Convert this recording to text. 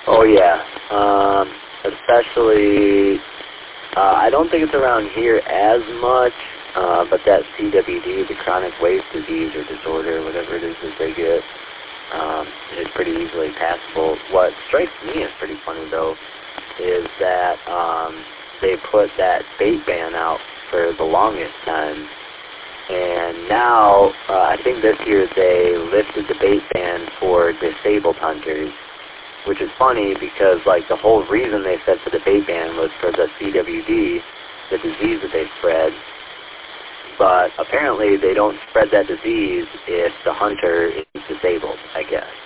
Oh yeah, especially, I don't think it's around here as much, but that CWD, the chronic waste disease or disorder, whatever it is that they get, is pretty easily passable. What strikes me as pretty funny though is that they put that bait ban out for the longest time, and now I think this year they lifted the bait ban for disabled hunters, which is funny because like the whole reason they set for the bait ban was for the CWD, the disease that they spread, but apparently they don't spread that disease if the hunter is disabled, I guess.